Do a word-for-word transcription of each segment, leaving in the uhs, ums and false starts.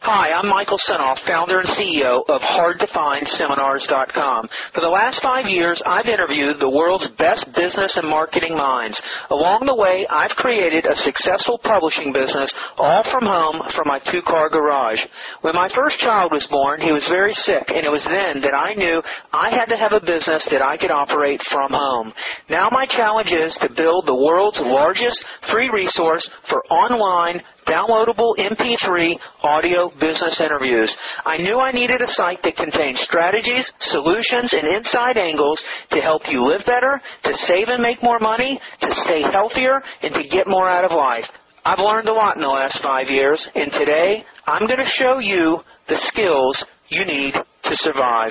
Hi, I'm Michael Senoff, founder and C E O of hard to find seminars dot com. For the last five years, I've interviewed the world's best business and marketing minds. Along the way, I've created a successful publishing business all from home from my two-car garage. When my first child was born, he was very sick, and it was then that I knew I had to have a business that I could operate from home. Now my challenge is to build the world's largest free resource for online downloadable M P three audio business interviews. I knew I needed a site that contained strategies, solutions, and inside angles to help you live better, to save and make more money, to stay healthier, and to get more out of life. I've learned a lot in the last five years, and today I'm going to show you the skills you need to survive.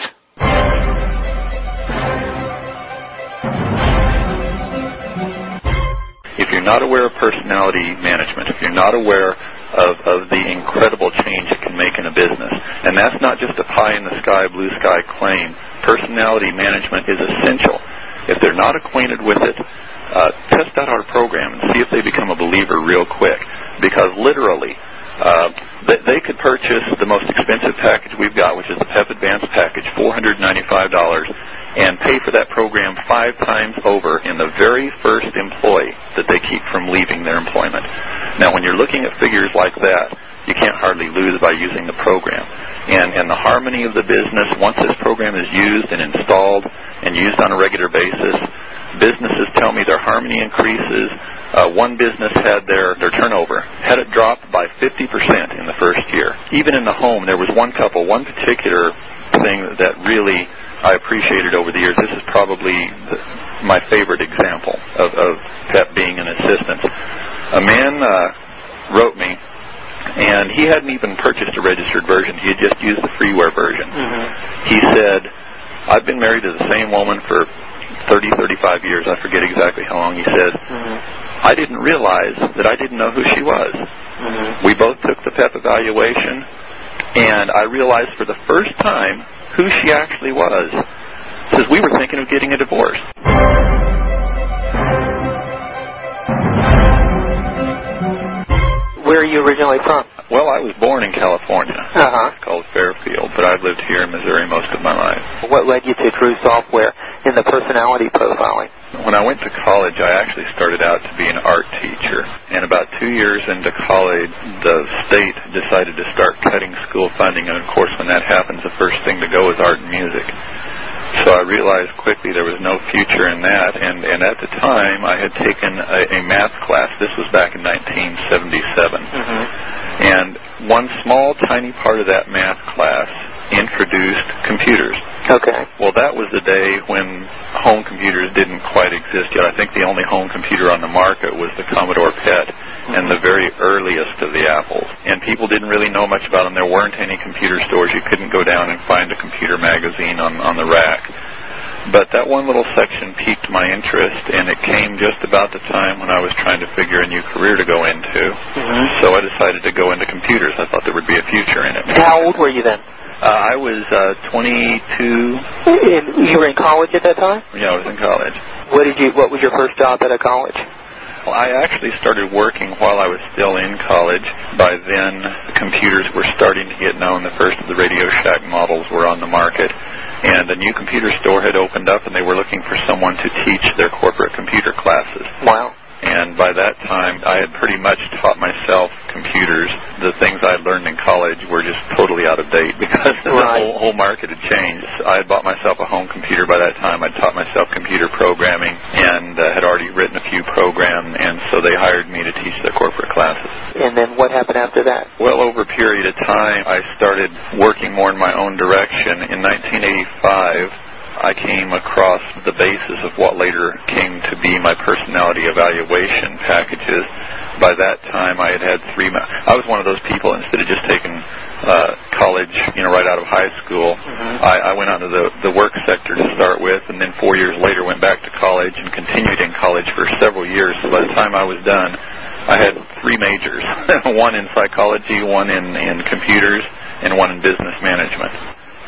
If you're not aware of personality management, if you're not aware of, of the incredible change it can make in a business, and that's not just a pie-in-the-sky, blue-sky claim, personality management is essential. If they're not acquainted with it, uh, test out our program and see if they become a believer real quick, because literally, uh, they, they could purchase the most expensive package we've got, which is the PEP Advanced package, four hundred ninety-five dollars, and pay for that program five times over in the very first employee that they keep from leaving their employment. Now, when you're looking at figures like that, you can't hardly lose by using the program. And, and the harmony of the business, once this program is used and installed and used on a regular basis, businesses tell me their harmony increases. Uh, one business had their, their turnover, had it dropped by fifty percent in the first year. Even in the home, there was one couple, one particular thing that really I appreciated over the years. This is probably the, my favorite example of, of PEP being an assistant. A man uh, wrote me, and he hadn't even purchased a registered version. He had just used the freeware version. Mm-hmm. He said, I've been married to the same woman for thirty, thirty-five years. I forget exactly how long. He said, mm-hmm. I didn't realize that I didn't know who she was. Mm-hmm. We both took the PEP evaluation, and I realized for the first time who she actually was. Says we were thinking of getting a divorce. Where are you originally from? Well, I was born in California. Uh-huh. It's called Fairfield, but I've lived here in Missouri most of my life. What led you to True Software in the personality profiling? When I went to college, I actually started out to be an art teacher. And about two years into college, the state decided to start cutting school funding. And, of course, when that happens, the first thing to go is art and music. So I realized quickly there was no future in that. And, and at the time, I had taken a, a math class. This was back in nineteen seventy-seven. Mm-hmm. And one small, tiny part of that math class introduced computers. Okay. Well, that was the day when home computers didn't quite exist yet. I think the only home computer on the market was the Commodore P E T and the very earliest of the Apples. And people didn't really know much about them. There weren't any computer stores. You couldn't go down and find a computer magazine on, on the rack. But that one little section piqued my interest, and it came just about the time when I was trying to figure a new career to go into. Mm-hmm. So I decided to go into computers. I thought there would be a future in it. How old were you then? Uh, I was uh, twenty-two. And you were in college at that time? Yeah, I was in college. What did you? What was your first job at a college? Well, I actually started working while I was still in college. By then, computers were starting to get known. The first of the Radio Shack models were on the market. And a new computer store had opened up, and they were looking for someone to teach their corporate computer classes. Wow. And by that time, I had pretty much taught myself computers. The things I had learned in college were just totally out of date because the right. whole, whole market had changed. I had bought myself a home computer by that time. I'd taught myself computer programming and uh, had already written a few programs, and so they hired me to teach their corporate classes. And then what happened after that? Well, over a period of time, I started working more in my own direction. In nineteen eighty-five, I came across the basis of what later came to be my personality evaluation packages. By that time, I had had three. Ma- I was one of those people, instead of just taking uh, college, you know, right out of high school, mm-hmm. I, I went out to the, the work sector to start with, and then four years later went back to college and continued in college for several years. So by the time I was done, I had three majors, one in psychology, one in, in computers, and one in business management.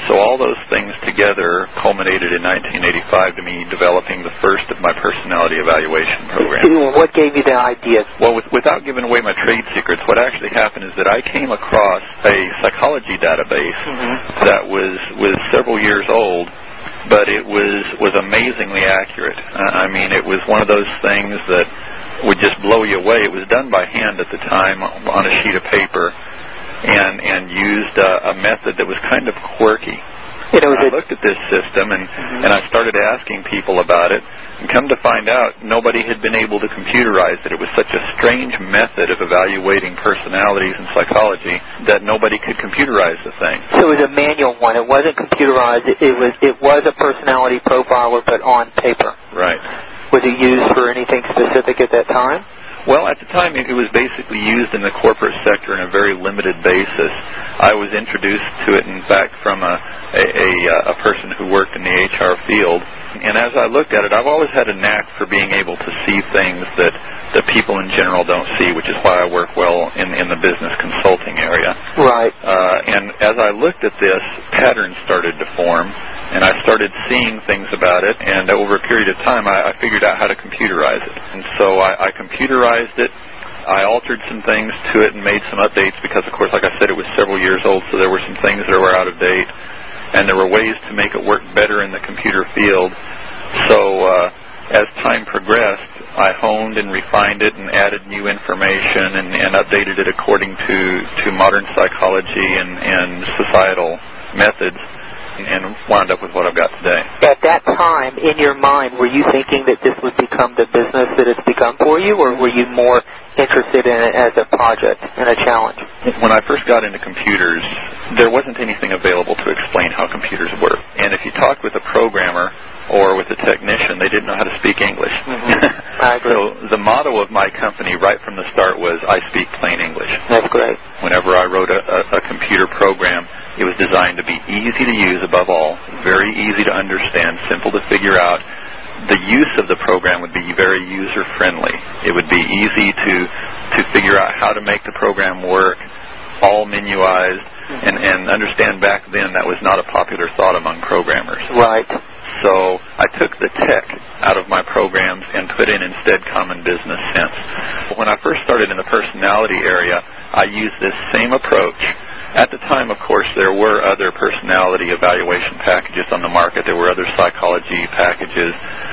So all those things together culminated in nineteen eighty-five to me developing the first of my personality evaluation programs. What gave you the idea? Well, with, without giving away my trade secrets, what actually happened is that I came across a psychology database mm-hmm. that was, was several years old, but it was, was amazingly accurate. Uh, I mean, it was one of those things that would just blow you away. It was done by hand at the time on a sheet of paper and, and used uh, a method that was kind of quirky. You know, I looked at this system and, mm-hmm. and I started asking people about it, and come to find out nobody had been able to computerize it. It was such a strange method of evaluating personalities in psychology that nobody could computerize the thing. So it was a manual one. It wasn't computerized. It was it was a personality profiler, but on paper. Right. Was it used for anything specific at that time? Well, at the time, it was basically used in the corporate sector on a very limited basis. I was introduced to it, in fact, from a, a, a, a person who worked in the H R field. And as I looked at it, I've always had a knack for being able to see things that, that people in general don't see, which is why I work well in, in the business consulting area. Right. Uh, and as I looked at this, patterns started to form. And I started seeing things about it, and over a period of time, I, I figured out how to computerize it. And so I, I computerized it. I altered some things to it and made some updates because, of course, like I said, it was several years old, so there were some things that were out of date. And there were ways to make it work better in the computer field. So uh, as time progressed, I honed and refined it and added new information and, and updated it according to, to modern psychology and, and societal methods, and wound up with what I've got today. At that time, in your mind, were you thinking that this would become the business that it's become for you, or were you more interested in it as a project and a challenge? When I first got into computers, there wasn't anything available to explain how computers work. And if you talked with a programmer or with a technician, they didn't know how to speak English. Mm-hmm. I agree. So the motto of my company right from the start was, I speak plain English. That's great. Whenever I wrote a, a, a computer program, it was designed to be easy to use above all, very easy to understand, simple to figure out. The use of the program would be very user-friendly. It would be easy to, to figure out how to make the program work, all menuized, mm-hmm. and, and understand back then that was not a popular thought among programmers. Right. So I took the tech out of my programs and put in instead common business sense. When I first started in the personality area, I used this same approach. At the time, of course, there were other personality evaluation packages on the market. There were other psychology packages,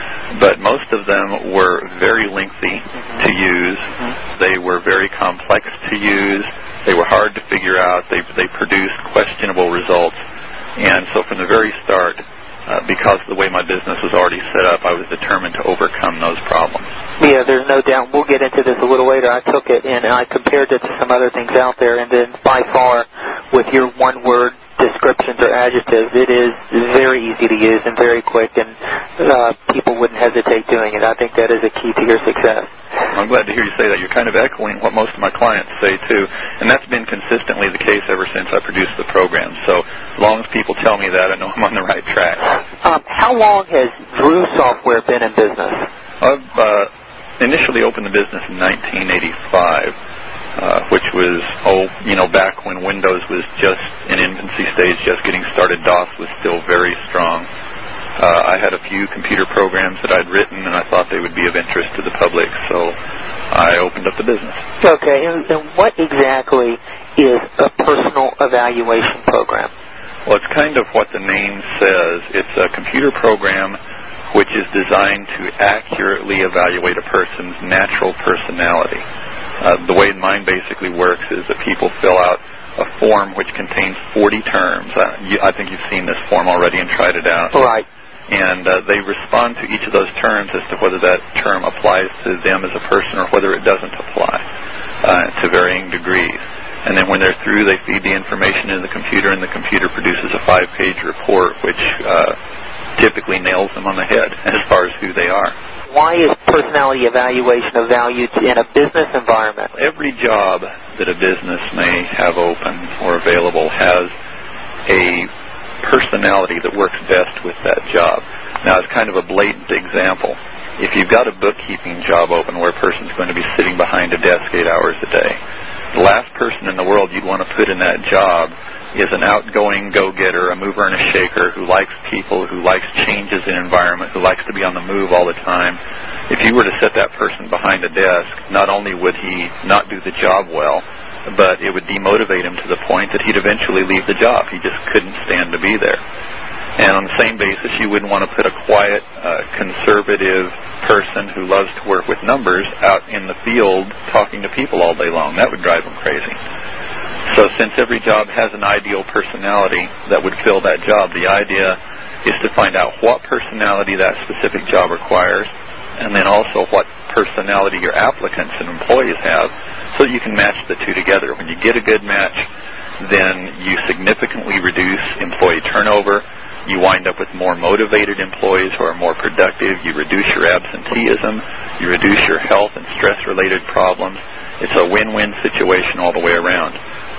but most of them were very lengthy to use. They were very complex to use. They were hard to figure out. They, they produced questionable results. And so from the very start, Uh, because of the way my business was already set up, I was determined to overcome those problems. Yeah, there's no doubt. We'll get into this a little later. I took it and I compared it to some other things out there, and then by far, with your one-word descriptions or adjectives, it is very easy to use and very quick, and uh, people wouldn't hesitate doing it. I think that is a key to your success. I'm glad to hear you say that. You're kind of echoing what most of my clients say, too, and that's been consistently the case ever since I produced the program. So as long as people tell me that, I know I'm on the right track. Um, how long has Drew Software been in business? I've uh, initially opened the business in nineteen eighty-five, uh, which was, oh, you know, back when Windows was just in infancy stage, just getting started. DOS was still very strong. Uh, I had a few computer programs that I'd written, and I thought they would be of interest to the public, so I opened up the business. Okay, and, and what exactly is a personal evaluation program? Well, it's kind of what the name says. It's a computer program which is designed to accurately evaluate a person's natural personality. Uh, the way mine basically works is that people fill out a form which contains forty terms. Uh, you, I think you've seen this form already and tried it out. Right. And uh, they respond to each of those terms as to whether that term applies to them as a person or whether it doesn't apply uh, to varying degrees. And then when they're through, they feed the information into the computer, and the computer produces a five-page report which uh, typically nails them on the head as far as who they are. Why is personality evaluation of value in a business environment? Every job that a business may have open or available has a personality that works best with that job. Now, it's kind of a blatant example. If you've got a bookkeeping job open where a person's going to be sitting behind a desk eight hours a day, the last person in the world you'd want to put in that job is an outgoing go-getter, a mover and a shaker, who likes people, who likes changes in environment, who likes to be on the move all the time, if you were to set that person behind a desk, not only would he not do the job well, but it would demotivate him to the point that he'd eventually leave the job. He just couldn't stand to be there. And on the same basis, you wouldn't want to put a quiet, uh, conservative person who loves to work with numbers out in the field talking to people all day long. That would drive him crazy. So since every job has an ideal personality that would fill that job, the idea is to find out what personality that specific job requires, and then also what personality your applicants and employees have, so that you can match the two together. When you get a good match, then you significantly reduce employee turnover. You wind up with more motivated employees who are more productive. You reduce your absenteeism. You reduce your health and stress-related problems. It's a win-win situation all the way around.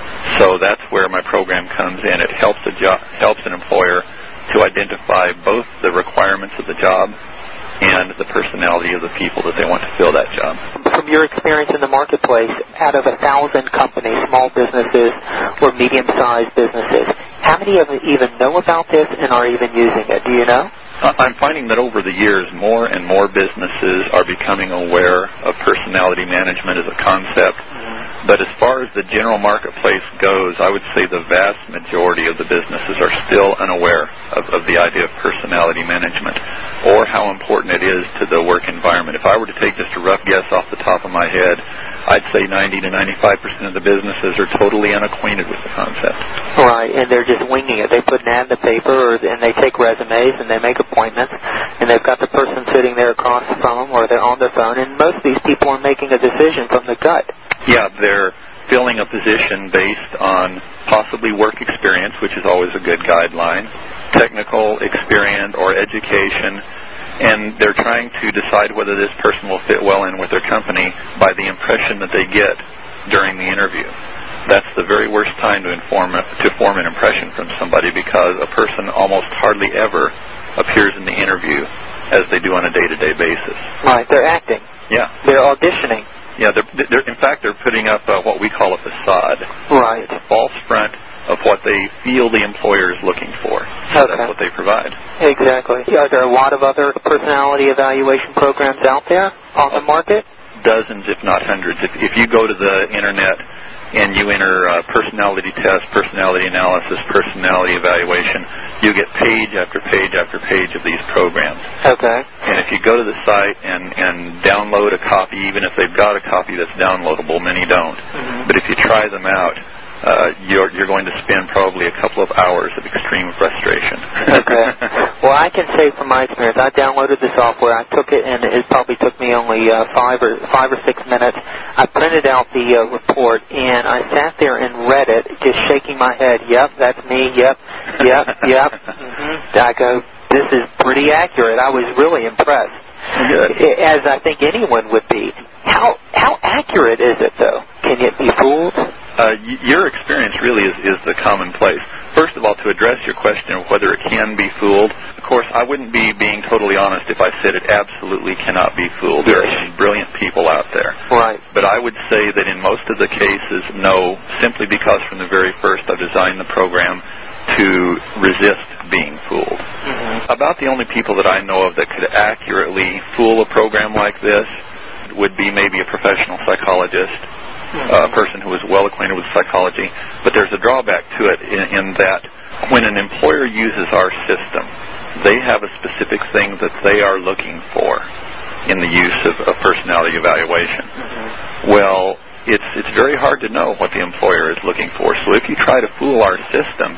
So that's where my program comes in. It helps a job, helps an employer to identify both the requirements of the job and the personality of the people that they want to fill that job. From your experience in the marketplace, out of a thousand companies, small businesses or medium-sized businesses, how many of them even know about this and are even using it? Do you know? I'm finding that over the years, more and more businesses are becoming aware of personality management as a concept. But as far as the general marketplace goes, I would say the vast majority of the businesses are still unaware of, of the idea of personality management or how important it is to the work environment. If I were to take just a rough guess off the top of my head, I'd say ninety to ninety-five percent of the businesses are totally unacquainted with the concept. Right, and they're just winging it. They put an ad in the paper, or, and they take resumes, and they make appointments, and they've got the person sitting there across from them, or they're on their phone, and most of these people are making a decision from the gut. Yeah, they're filling a position based on possibly work experience, which is always a good guideline, technical experience or education, and they're trying to decide whether this person will fit well in with their company by the impression that they get during the interview. That's the very worst time to inform to form an impression from somebody, because a person almost hardly ever appears in the interview as they do on a day-to-day basis. Right, they're acting. Yeah. They're auditioning. Yeah, they're, they're, in fact, they're putting up uh, what we call a facade. Right. It's a false front of what they feel the employer is looking for. So okay. That's what they provide. Exactly. Are there a lot of other personality evaluation programs out there on the market? Dozens, if not hundreds. If, if you go to the Internet and you enter uh, personality test, personality analysis, personality evaluation, you get page after page after page of these programs. Okay. And if you go to the site and, and download a copy, even if they've got a copy that's downloadable, many don't, mm-hmm. but if you try them out, uh, you're, you're going to spend probably a couple of hours of extreme frustration. Okay. Well, I can say from my experience, I downloaded the software, I took it, and it probably took me only uh, five or five or six minutes. I printed out the uh, report, and I sat there and read it, just shaking my head. Yep, that's me. Yep, yep, yep. Mm-hmm. I go, this is pretty accurate. I was really impressed. Good. As I think anyone would be. How how accurate is it, though? Can it be fooled? Uh, y- your experience really is, is the commonplace. First of all, to address your question of whether it can be fooled, of course, I wouldn't be being totally honest if I said it absolutely cannot be fooled. There are some brilliant people out there. Right. But I would say that in most of the cases, no, simply because from the very first I designed the program to resist being fooled. Mm-hmm. About the only people that I know of that could accurately fool a program like this would be maybe a professional psychologist, a person who is well acquainted with psychology. But there's a drawback to it in, in that when an employer uses our system, they have a specific thing that they are looking for in the use of, of personality evaluation. Mm-hmm. Well, it's it's very hard to know what the employer is looking for. So if you try to fool our system,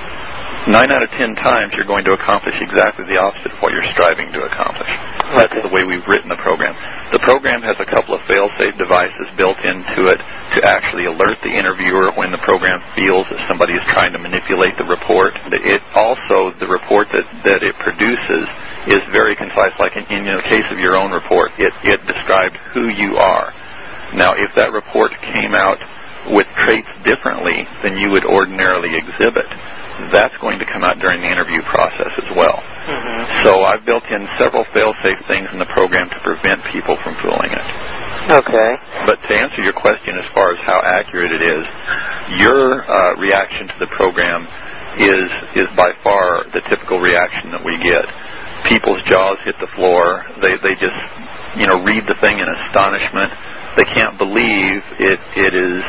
nine out of ten times you're going to accomplish exactly the opposite of what you're striving to accomplish. That's the way we've written the program. The program has a couple of fail-safe devices built into it to actually alert the interviewer when the program feels that somebody is trying to manipulate the report. It also, the report that, that it produces is very concise. Like in, in the case of your own report, it, it described who you are. Now, if that report came out with traits differently than you would ordinarily exhibit, that's going to come out during the interview process as well. Mm-hmm. So I've built in several fail-safe things in the program to prevent people from fooling it. Okay. But to answer your question as far as how accurate it is, your uh, reaction to the program is is by far the typical reaction that we get. People's jaws hit the floor. They they just, you know, read the thing in astonishment. They can't believe it it is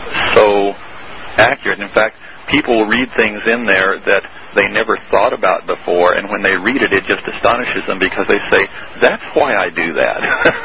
so accurate. In fact, people will read things in there that they never thought about before, and when they read it, it just astonishes them because they say, that's why I do that.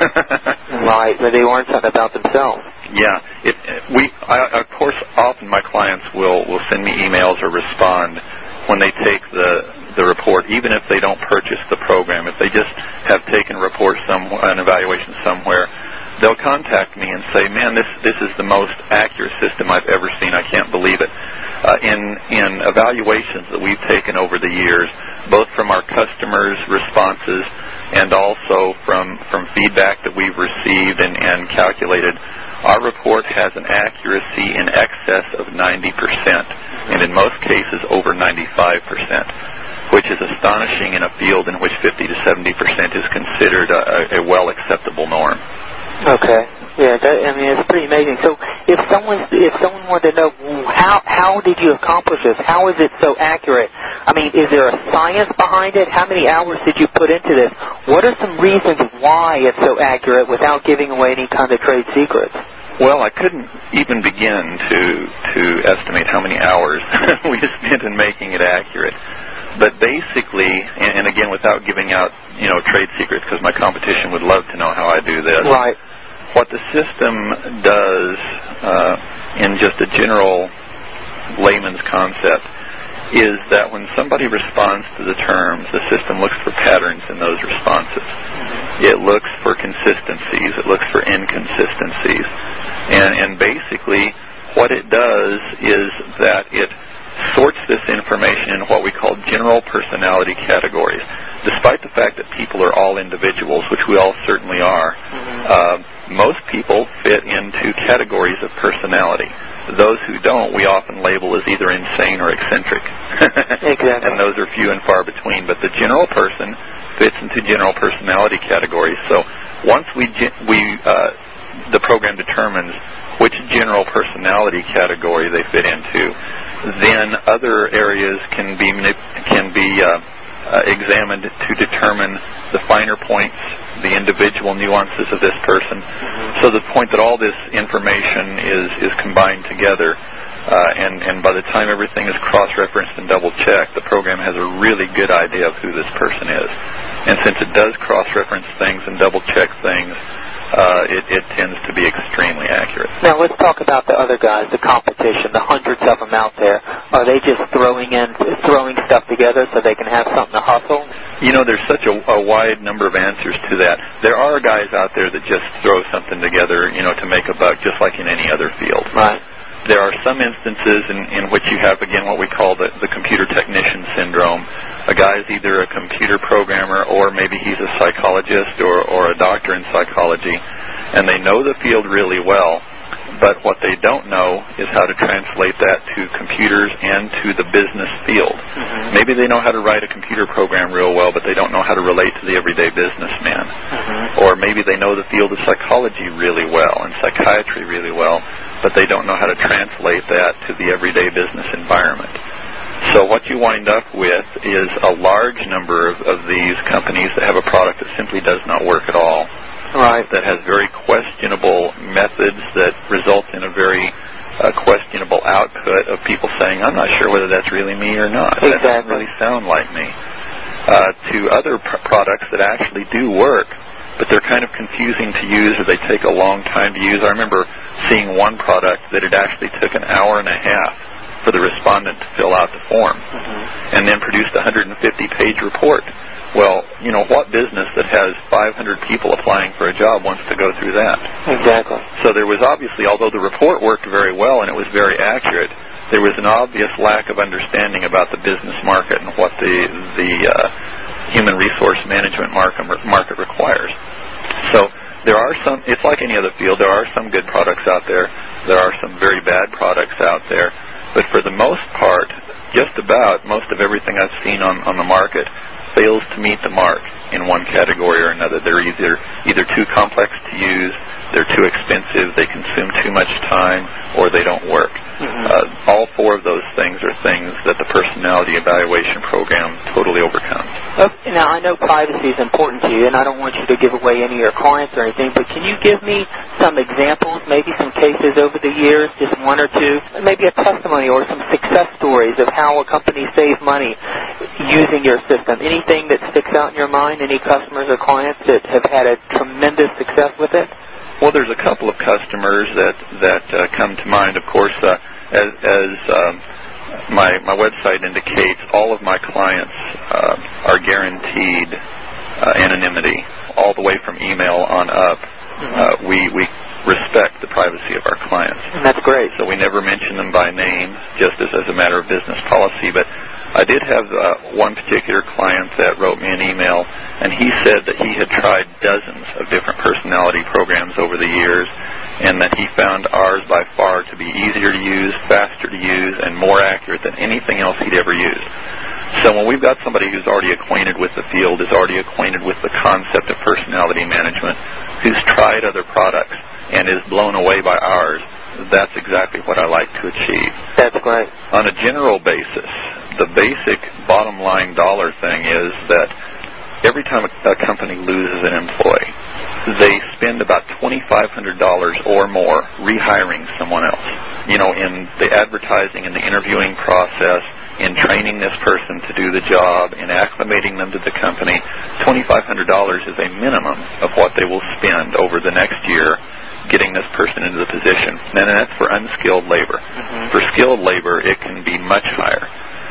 Right, but they learn something about themselves. Yeah. It, we, I, of course, often my clients will, will send me emails or respond when they take the the report, even if they don't purchase the program. If they just have taken a report, some, an evaluation somewhere, they'll contact me and say, man, this this is the most accurate system I've ever seen. I can't believe it. Uh, in in evaluations that we've taken over the years, both from our customers' responses and also from, from feedback that we've received and, and calculated, our report has an accuracy in excess of ninety percent, and in most cases over ninety-five percent, which is astonishing in a field in which fifty to seventy percent is considered a, a well-acceptable norm. Okay. Yeah, that, I mean, it's pretty amazing. So if someone if someone wanted to know how how did you accomplish this? How is it so accurate? I mean, is there a science behind it? How many hours did you put into this? What are some reasons why it's so accurate without giving away any kind of trade secrets? Well, I couldn't even begin to to estimate how many hours we spent in making it accurate. But basically, and, and again, without giving out, you know, trade secrets, because my competition would love to know how I do this. Right. What the system does, uh, in just a general layman's concept, is that when somebody responds to the terms, the system looks for patterns in those responses. Mm-hmm. It looks for consistencies. It looks for inconsistencies. And, and basically, what it does is that it sorts this information in what we call general personality categories. Despite the fact that people are all individuals, which we all certainly are, mm-hmm. uh, most people fit into categories of personality. Those who don't, we often label as either insane or eccentric. Exactly. And those are few and far between. But the general person fits into general personality categories. So once we we uh, the program determines which general personality category they fit into, then other areas can be can be uh, uh, examined to determine the finer points, the individual nuances of this person. Mm-hmm. So the point that all this information is is combined together, uh, and and by the time everything is cross-referenced and double-checked, the program has a really good idea of who this person is. And since it does cross-reference things and double-check things, Uh, it, it tends to be extremely accurate. Now let's talk about the other guys, the competition, the hundreds of them out there. Are they just throwing in, throwing stuff together so they can have something to hustle? You know, there's such a, a wide number of answers to that. There are guys out there that just throw something together, you know, to make a buck, just like in any other field. Right. There are some instances in, in which you have, again, what we call the, the computer technician syndrome. A guy is either a computer programmer or maybe he's a psychologist or, or a doctor in psychology, and they know the field really well, but what they don't know is how to translate that to computers and to the business field. Mm-hmm. Maybe they know how to write a computer program real well, but they don't know how to relate to the everyday businessman. Mm-hmm. Or maybe they know the field of psychology really well and psychiatry really well, but they don't know how to translate that to the everyday business environment. So what you wind up with is a large number of, of these companies that have a product that simply does not work at all. Right. That has very questionable methods that result in a very uh, questionable output of people saying, I'm not sure whether that's really me or not. Exactly. That doesn't really sound like me. Uh, to other pr- products that actually do work, but they're kind of confusing to use or they take a long time to use. I remember seeing one product that it actually took an hour and a half for the respondent to fill out the form, mm-hmm. and then produced a one hundred fifty page report. Well, you know, what business that has five hundred people applying for a job wants to go through that? Exactly. So there was obviously, although the report worked very well and it was very accurate, there was an obvious lack of understanding about the business market and what the the uh, human resource management market market requires. So there are some, it's like any other field, there are some good products out there, there are some very bad products out there, but for the most part, just about most of everything I've seen on, on the market fails to meet the mark in one category or another. They're either either too complex to use, they're too expensive, they consume too much time, or they don't work. Mm-hmm. Uh, all four of those things are things that the personality evaluation program totally overcomes. Okay, now, I know privacy is important to you, and I don't want you to give away any of your clients or anything, but can you give me some examples, maybe some cases over the years, just one or two, maybe a testimony or some success stories of how a company saved money using your system? Anything that sticks out in your mind? Any customers or clients that have had a tremendous success with it? Well, there's a couple of customers that that uh, come to mind. Of course, uh, as, as um, my my website indicates, all of my clients uh, are guaranteed uh, anonymity, all the way from email on up. Mm-hmm. Uh, we we respect the privacy of our clients. And that's great. So we never mention them by name, just as, as a matter of business policy. But I did have uh, one particular client that wrote me an email, and he said that he had tried dozens of different personality programs over the years, and that he found ours by far to be easier to use, faster to use, and more accurate than anything else he'd ever used. So when we've got somebody who's already acquainted with the field, is already acquainted with the concept of personality management, who's tried other products, and is blown away by ours, that's exactly what I like to achieve. That's great. On a general basis, the basic bottom line dollar thing is that every time a, a company loses an employee, they spend about twenty-five hundred dollars or more rehiring someone else. You know, in the advertising and the interviewing process, in training this person to do the job, in acclimating them to the company, twenty-five hundred dollars is a minimum of what they will spend over the next year getting this person into the position. And that's for unskilled labor. Mm-hmm. For skilled labor, it can be much higher.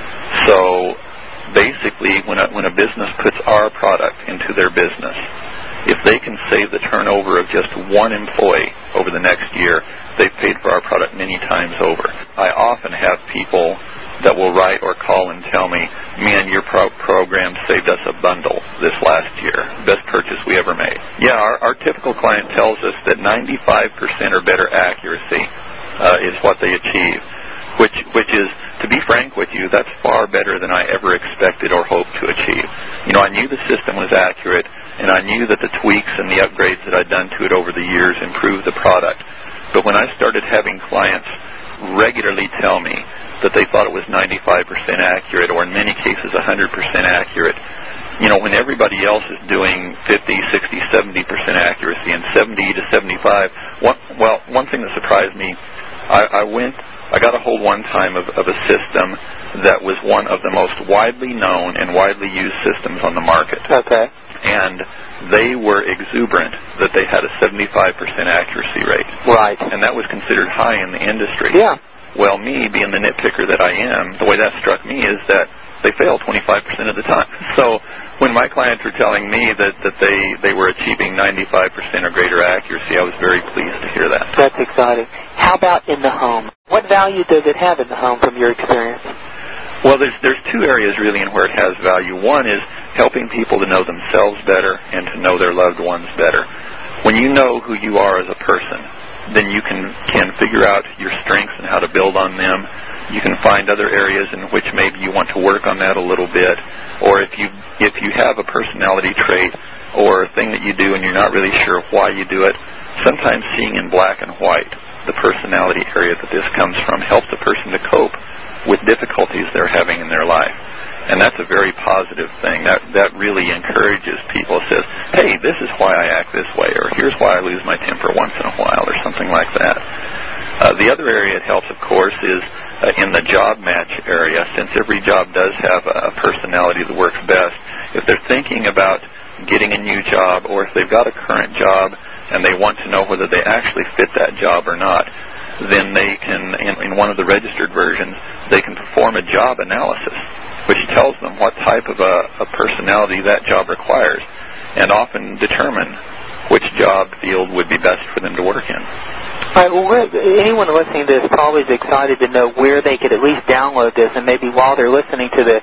So basically, when a, when a business puts our product into their business, if they can save the turnover of just one employee over the next year, they've paid for our product many times over. I often have people that will write or call and tell me, man, your pro- program saved us a bundle this last year. Best purchase we ever made. Yeah, our, our typical client tells us that ninety-five percent or better accuracy uh, is what they achieve, which which is, to be frank with you, that's far better than I ever expected or hoped to achieve. You know, I knew the system was accurate, and I knew that the tweaks and the upgrades that I'd done to it over the years improved the product. But when I started having clients regularly tell me that they thought it was ninety-five percent accurate, or in many cases one hundred percent accurate, you know, when everybody else is doing fifty, sixty, seventy percent accuracy and seventy to seventy-five, one, well, one thing that surprised me, I, I went, I got a hold one time of, of a system that was one of the most widely known and widely used systems on the market. Okay. And they were exuberant that they had a seventy-five percent accuracy rate. Right. And that was considered high in the industry. Yeah. Well, me, being the nitpicker that I am, the way that struck me is that they fail twenty-five percent of the time. So when my clients were telling me that, that they, they were achieving ninety-five percent or greater accuracy, I was very pleased to hear that. That's exciting. How about in the home? What value does it have in the home from your experience? Well, there's there's two areas really in where it has value. One is helping people to know themselves better and to know their loved ones better. When you know who you are as a person, then you can, can figure out your strengths and how to build on them. You can find other areas in which maybe you want to work on that a little bit. Or if you if you have a personality trait or a thing that you do and you're not really sure why you do it, sometimes seeing in black and white the personality area that this comes from helps a person to cope with difficulties they're having in their life. And that's a very positive thing. That that really encourages people. It says, hey, this is why I act this way, or here's why I lose my temper once in a while, or something like that. Uh, the other area it helps, of course, is uh, in the job match area. Since every job does have a personality that works best, if they're thinking about getting a new job, or if they've got a current job and they want to know whether they actually fit that job or not, then they can, in, in one of the registered versions, they can perform a job analysis, which tells them what type of a, a personality that job requires, and often determine which job field would be best for them to work in. All right, well, anyone listening to this probably is excited to know where they could at least download this, and maybe while they're listening to the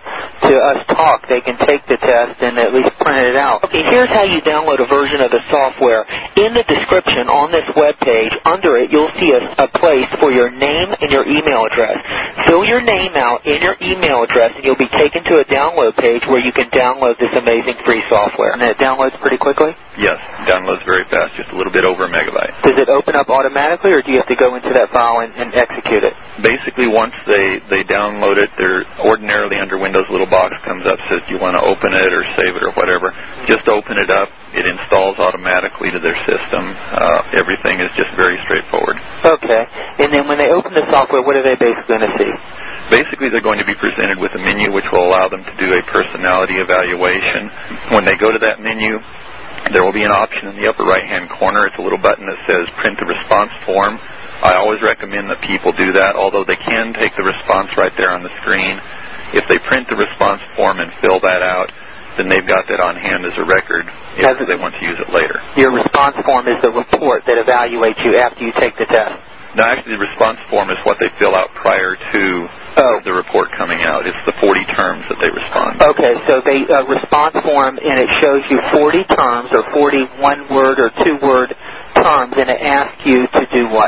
to us talk, they can take the test and at least print it out. Okay, here's how you download a version of the software. In the description on this web page, under it, you'll see a, a place for your name and your email address. Fill your name out in your email address, and you'll be taken to a download page where you can download this amazing free software. And it downloads pretty quickly? Yes, it downloads very fast, just a little bit over a megabyte. Does it open up automatically, or do you have to go into that file and, and execute it? Basically, once they, they download it, they're ordinarily under Windows, a little box comes up, says, do you want to open it or save it or whatever. Just open it up. It installs automatically to their system. Uh, everything is just very straightforward. Okay. And then when they open the software, what are they basically going to see? Basically, they're going to be presented with a menu which will allow them to do a personality evaluation. When they go to that menu, there will be an option in the upper right-hand corner. It's a little button that says Print the Response Form. I always recommend that people do that, although they can take the response right there on the screen. If they print the response form and fill that out, then they've got that on hand as a record if as they want to use it later. Your response form is the report that evaluates you after you take the test. No, actually, the response form is what they fill out prior to oh. the report coming out. It's the forty terms that they respond. Okay, so they uh, response form, and it shows you forty terms or forty one-word or two-word terms, and it asks you to do what?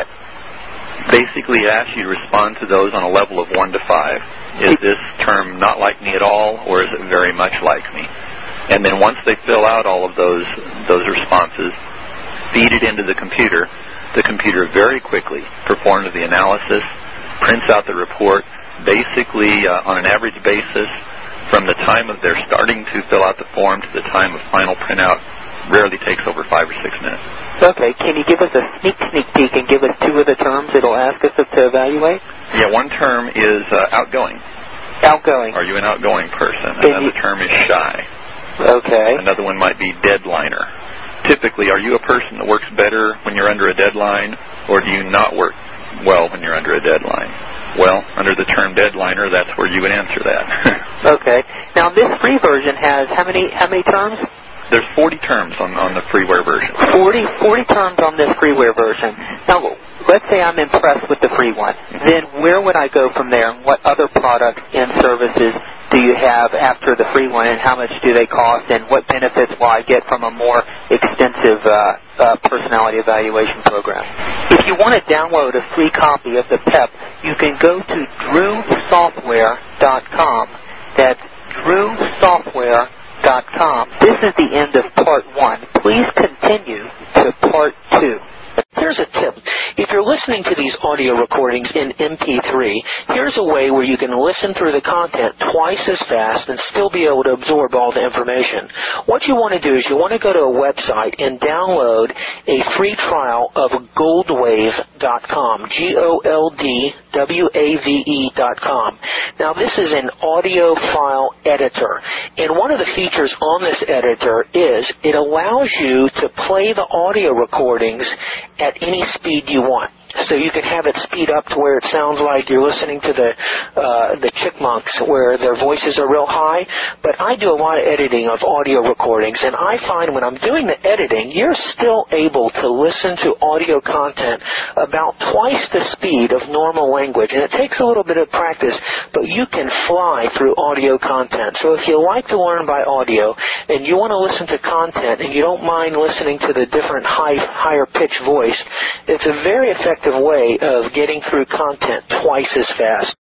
Basically, it asks you to respond to those on a level of one to five. Is this term not like me at all, or is it very much like me? And then once they fill out all of those those responses, feed it into the computer. The computer very quickly performs the analysis, prints out the report. Basically, uh, on an average basis, from the time of their starting to fill out the form to the time of final printout, rarely takes over five or six minutes. Okay, can you give us a sneak sneak peek and give us two of the terms it'll ask us to evaluate? Yeah, one term is uh, outgoing. Outgoing. Are you an outgoing person? Can Another you... term is shy. Okay. Another one might be deadliner. Typically, are you a person that works better when you're under a deadline, or do you not work well when you're under a deadline? Well, under the term deadliner, that's where you would answer that. Okay. Now, this free version has how many how many terms? There's forty terms on, on the freeware version. forty, forty terms on this freeware version. Now, let's say I'm impressed with the free one. Then where would I go from there? And what other products and services do you have after the free one, and how much do they cost, and what benefits will I get from a more extensive uh, uh, personality evaluation program? If you want to download a free copy of the P E P, you can go to drew software dot com. That's drew software dot com. This is the end of part one. Please continue to part two. Here's a tip. If you're listening to these audio recordings in M P three, here's a way where you can listen through the content twice as fast and still be able to absorb all the information. What you want to do is you want to go to a website and download a free trial of goldwave dot com, G O L D W A V E dot com. Now, this is an audio file editor, and one of the features on this editor is it allows you to play the audio recordings at any speed you want. So you can have it speed up to where it sounds like you're listening to the uh, the chipmunks where their voices are real high. But I do a lot of editing of audio recordings, and I find when I'm doing the editing, you're still able to listen to audio content about twice the speed of normal language. And it takes a little bit of practice, but you can fly through audio content. So if you like to learn by audio and you want to listen to content and you don't mind listening to the different high, higher pitch voice, it's a very effective way of getting through content twice as fast.